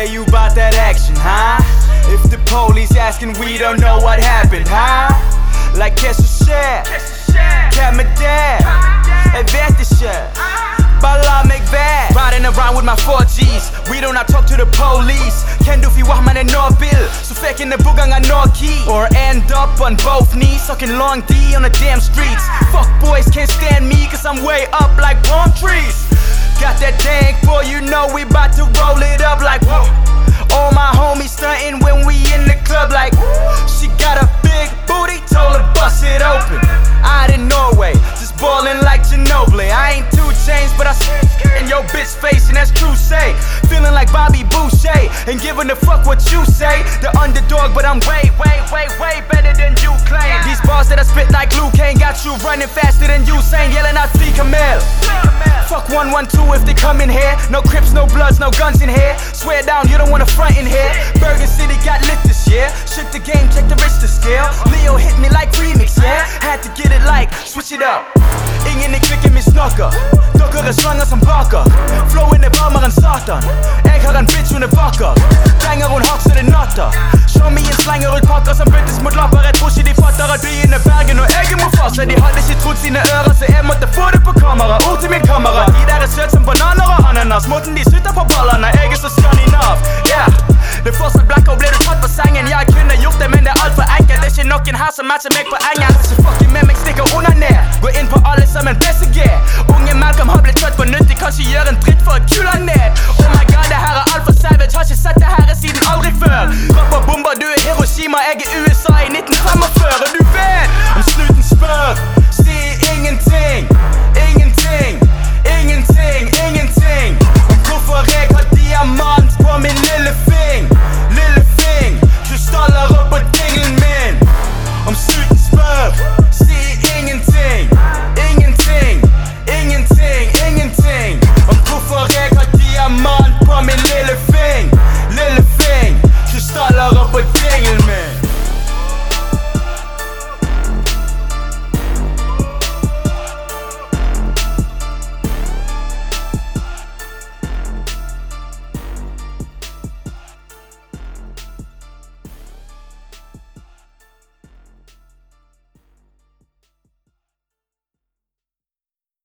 say you bout that action, huh? If the police asking, we don't know what happened, huh? Like qu'est-ce que c'est? Kan med det? Jeg vet ikke. Bare la meg være. Riding around with my 4G's. We do not talk to the police. Kan du fi wax man en nå-bil? Så fikk en buggang av no-key. Or end up on both knees, sucking long D on the damn streets. Fuck boys can't stand me, cause I'm way up like palm trees. Got that dank, boy, you know we bout to roll it up like whoa. All my homies stuntin' when we in the club like she got a big booty, told her bust it open. Out in Norway, just ballin' like Ginobili. I ain't 2 Chainz, but I in your bitch face, and that's true say. Feeling like Bobby Boucher, and giving a fuck what you say. The underdog, but I'm way better than you claim. These bars that I spit like Luke Kane got you running faster than Usain, yelling out Free Camel. Fuck 112 if they come in here. No Crips, no Bloods, no guns in here. Swear down, you don't wanna front in here. Bergen City got lit this year. Shit the game, check the Richter scale. Leo hit me like remix, yeah. Had to get it like, switch it up. Ingen er kvikke min snakker. Dere er slanger som baker. Flowen er varmere enn satan. Jeg har en bitch, hun er vakker. Trenger hun hardt så det natter. Show me en slenger ut pakker som byttes mot lapper. Jeg tror ikke de fatter at byen er Bergen og jeg er Mufasa. De hadde ikke trodd sine ører, så jeg måtte få det på kamera. Ord til min kamerat. De der er søt som bananer og ananas. Måten de sutter på ballene. Jeg er så skandinav, yeah. Det er fortsatt black og ble du tatt på sengen. Jeg kunne gjort det, men det er alt for enkelt. Det er ikke noen her som matcher meg på engelsk. Så fucking med meg, stikker under ned. Gå inn på alle sammen BCG. Unge Malcolm har blitt trøtt på nytt. De kan ikke gjøre en dritt for å kule ned. Oh my god, det her er alt for